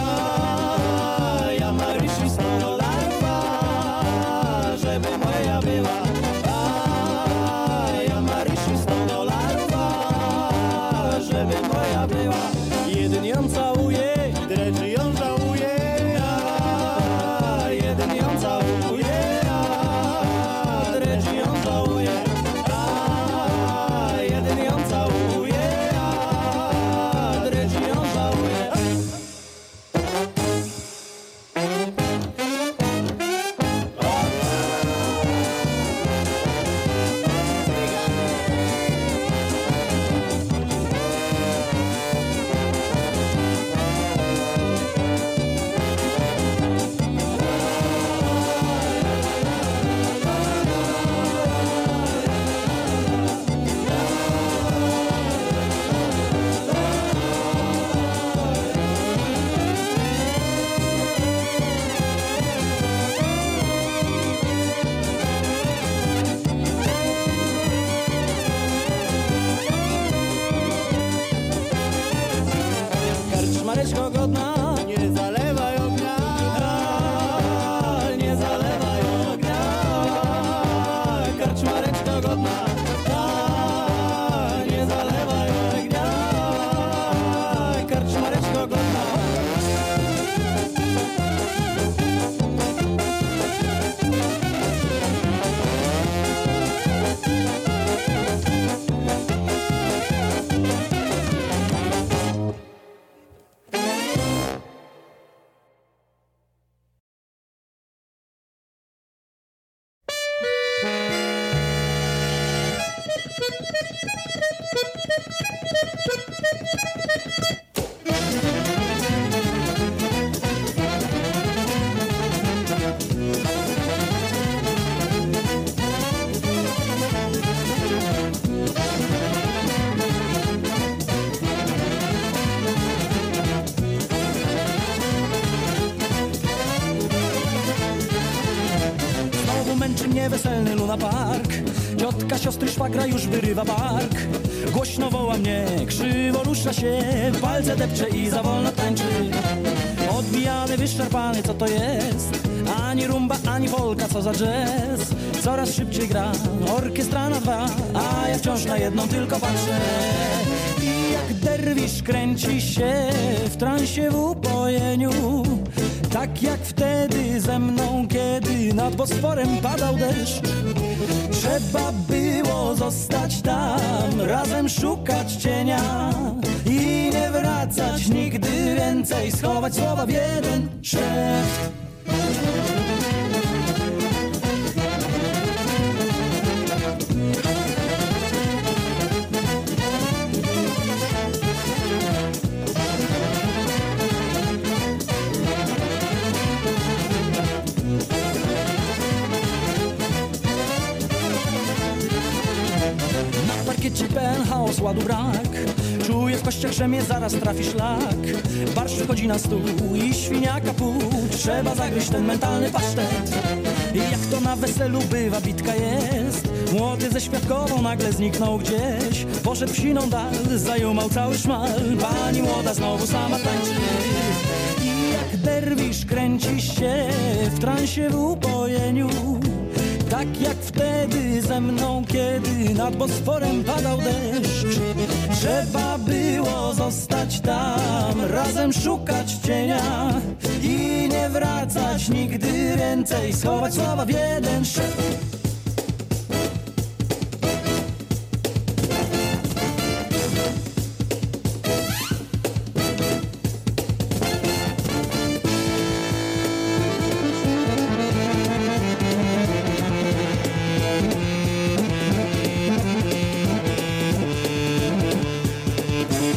ja Marysi sto dolarów, żeby moja była. A, ja Marysi sto dolarów, żeby moja była. Jeden ją całuje, drugi ją żałuje, a, jeden ją całuje, a, drugi ją żałuje, a, jeden ją całuje, a, drugi ją żałuje. Karczmareczko godna, nie zalewaj ognia, nie zalewaj ognia. Karczmareczko godna, nie zalewaj ognia. Karczmareczko godna. Znowu męczy mnie weselny Luna Park. Ciotka siostry szwagra już wyrywa bark. Głośno woła mnie, krzywo rusza się, palce depcze i za wolno tańczy. Odbijany, wyszarpany, co to jest? Ani rumba, ani polka, co za jazz. Coraz szybciej gra orkiestra na dwa, a ja wciąż na jedną tylko patrzę. I jak derwisz kręci się w transie, w upojeniu, tak jak wtedy ze mną, kiedy nad Bosforem padał deszcz. Trzeba było zostać tam, razem szukać cienia i nie wracać nigdy więcej, schować słowa w jeden szept. Parkiecie penthouse, ładu brak. Czuję w kościach, że mnie zaraz trafi szlak. Barszcz wchodzi na stół i świniaka pół. Trzeba zagryźć ten mentalny pasztet. Jak to na weselu bywa, bitka jest. Młody ze świadkową nagle zniknął gdzieś. Poszedł w siną dal, zajumał cały szmal. Pani młoda znowu sama tańczy. I jak derwisz kręci się w transie, w upojeniu, tak jak wtedy ze mną, kiedy nad Bosforem padał deszcz. Trzeba było zostać tam, razem szukać cienia i nie wracać nigdy więcej, schować słowa w jeden szept.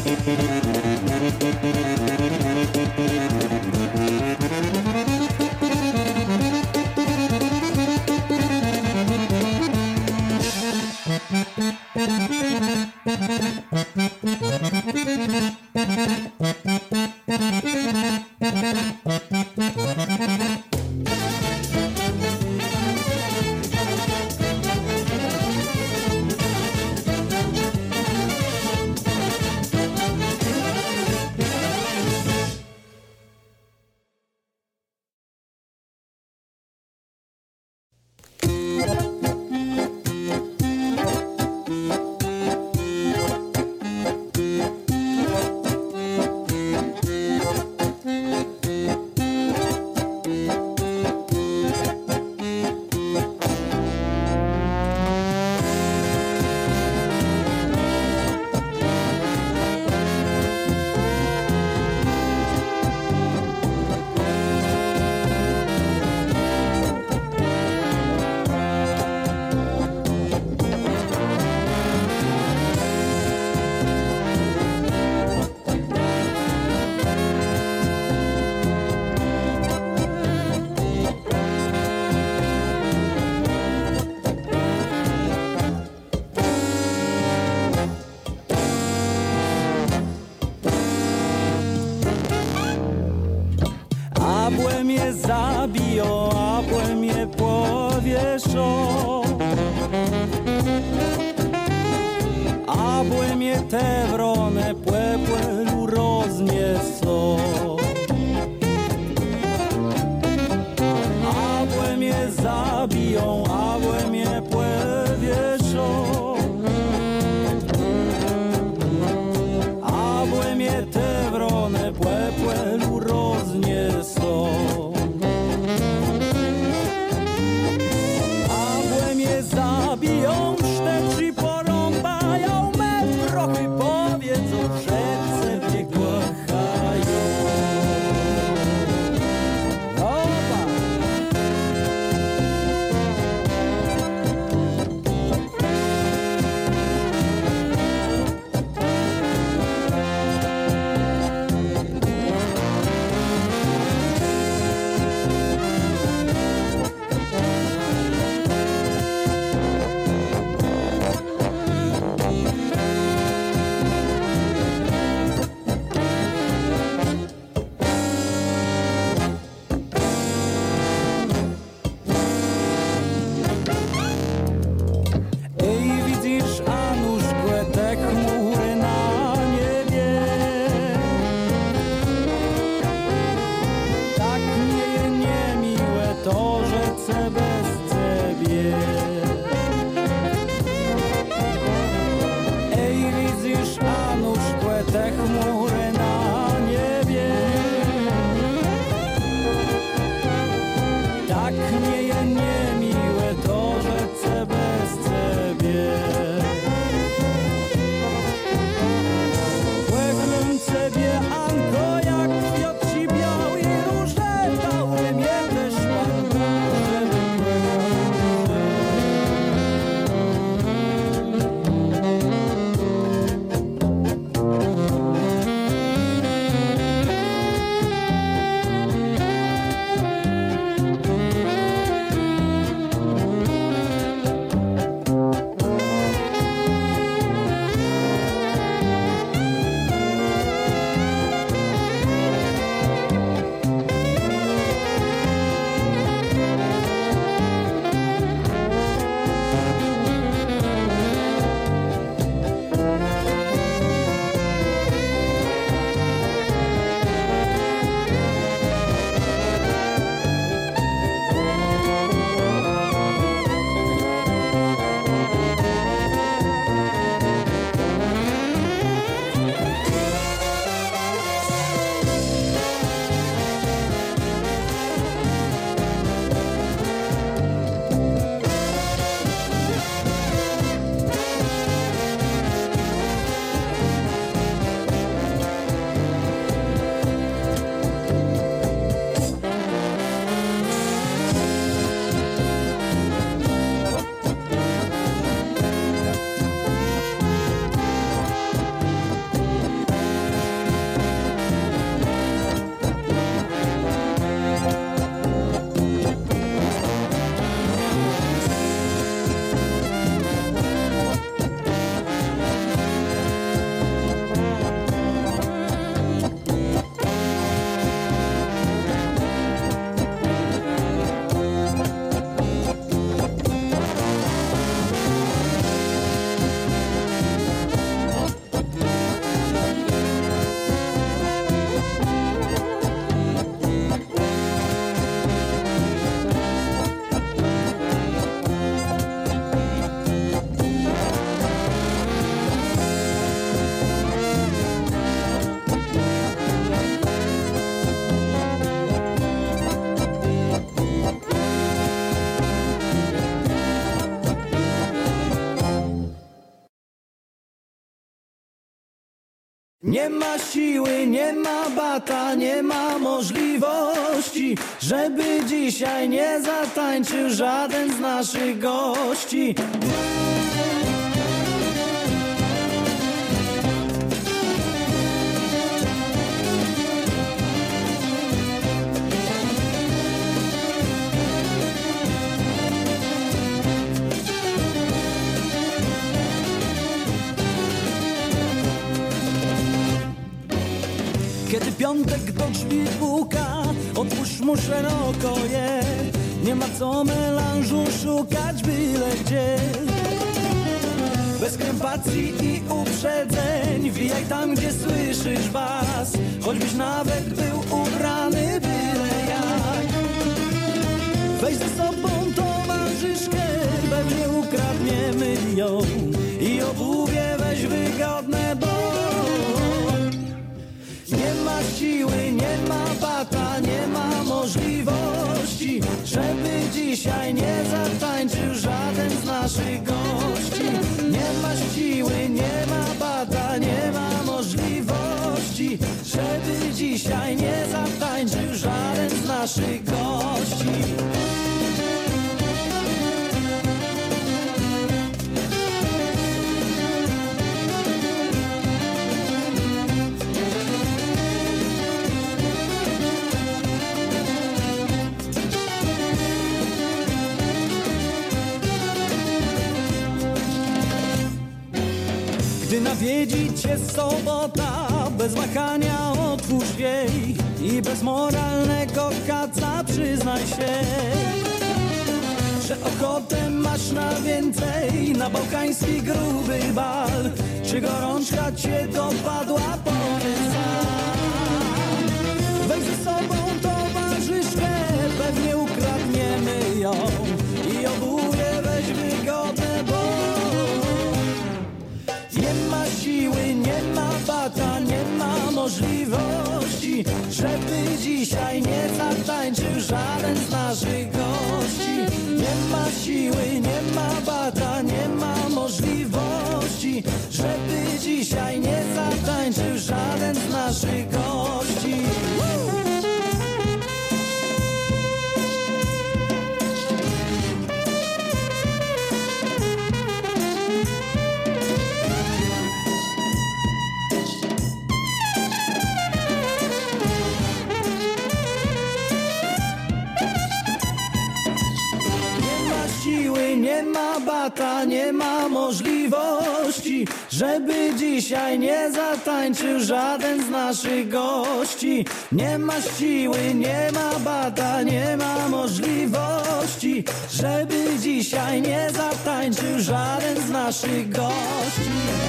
Zabiją, a płe mnie powieszą, a płe mnie te wrone płe płelu rozniesą, a płe mnie zabiją, a płe mnie powieszą, a płe mnie te wrone płe płelu rozniesą. Zabiją sztecz i porąbają me prochy, powiedzą, że ciebie kochają. Opa! Nie ma siły, nie ma bata, nie ma możliwości, żeby dzisiaj nie zatańczył żaden z naszych gości. Kiedy piątek do drzwi puka, otwórz mu szeroko je. Nie ma co melanżu szukać byle gdzie. Bez krępacji i uprzedzeń wbijaj tam, gdzie słyszysz bas. Choćbyś nawet był ubrany byle jak. Weź ze sobą towarzyszkę, pewnie ukradniemy ją. I obuwie weź wygodne, bo nie ma siły, nie ma bata, nie ma możliwości, żeby dzisiaj nie zatańczył żaden z naszych gości. Nie ma siły, nie ma bata, nie ma możliwości, żeby dzisiaj nie zatańczył żaden z naszych gości. Gdy nawiedzi cię sobota, bez wahania otwórz jej i bez moralnego kaca przyznaj się, że ochotę masz na więcej, na bałkański gruby bal. Czy gorączka cię dopadła, powiedz sam. Weź ze sobą towarzyszkę, pewnie ukradniemy ją i obuwie weź wygodne, bo nie ma siły, nie ma bata, nie ma możliwości, żeby dzisiaj nie zatańczył żaden z naszych gości. Nie ma siły, nie ma bata, nie ma możliwości, żeby dzisiaj nie zatańczył żaden z naszych gości. Nie ma bata, nie ma możliwości, żeby dzisiaj nie zatańczył żaden z naszych gości. Nie ma siły, nie ma bata, nie ma możliwości, żeby dzisiaj nie zatańczył żaden z naszych gości.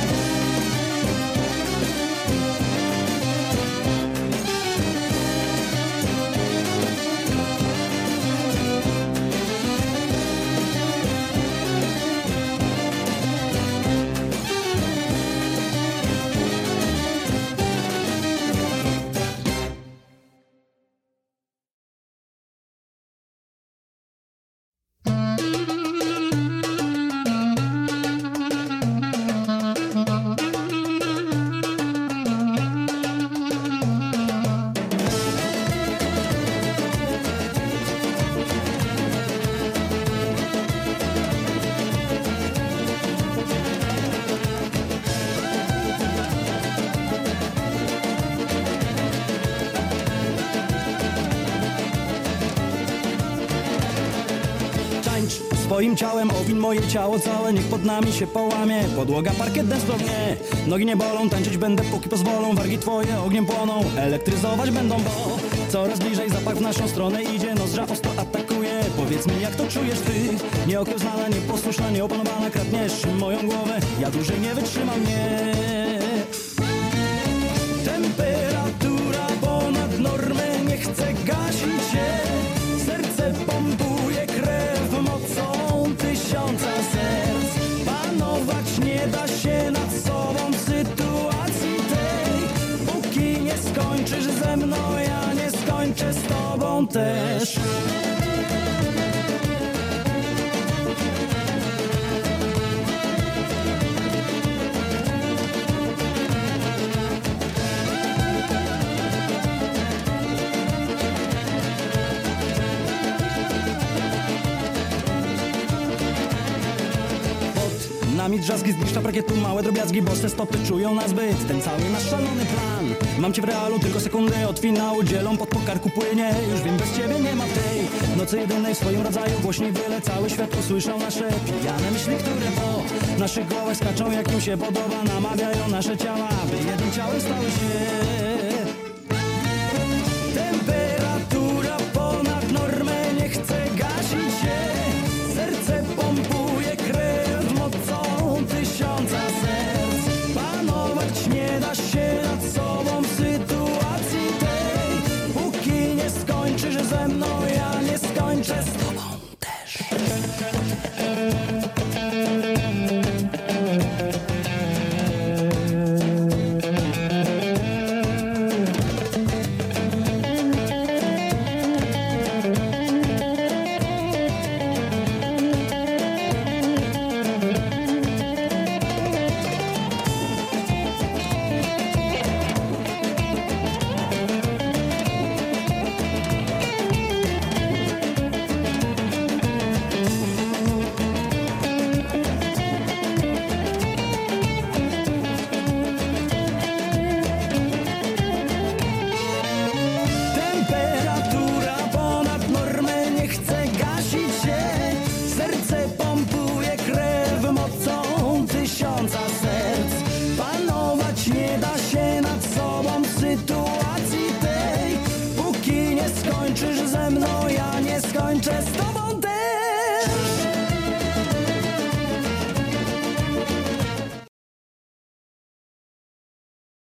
Swoim ciałem owin moje ciało całe, niech pod nami się połamie. Podłoga, parkiet, dęsownie. Nogi nie bolą, tańczyć będę póki pozwolą. Wargi twoje ogniem płoną, elektryzować będą, bo coraz bliżej zapach w naszą stronę idzie. Nozdrza ostro atakuje, powiedz mi jak to czujesz ty. Nieokiełznana, nieposłuszna, nieopanowana, kradniesz moją głowę. Ja dłużej nie wytrzymam, nie. Temperatura ponad normę, nie chcę gasić się. Serce pompuje krew mocą tysiąca serc. Panować nie da się nad sobą w sytuacji tej. Póki nie skończysz ze mną, ja nie skończę z tobą też. drzazgi, zniszcza parkietu małe drobiazgi, bo te stopy czują nas zbyt. Ten cały nasz szalony plan, mam cię w realu, tylko sekundy od finału dzielą, pod pokarku płynie. Już wiem, bez ciebie nie ma tej nocy jedynej w swoim rodzaju. Głośniej byle cały świat usłyszał nasze pijane myśli, które po naszych głowach skaczą, jak im się podoba. Namawiają nasze ciała, by jednym ciałem stały się. Temperatura ponad normę nie chce gasić się. Serce pompuje krew mocą tysiąca serc. Panować nie da się nad sobą w sytuacji tej. Póki nie skończysz ze mną, ja nie skończę z tobą też. Panować nie da się nad sobą w sytuacji tej. Póki nie skończysz ze mną, ja nie skończę z tobą.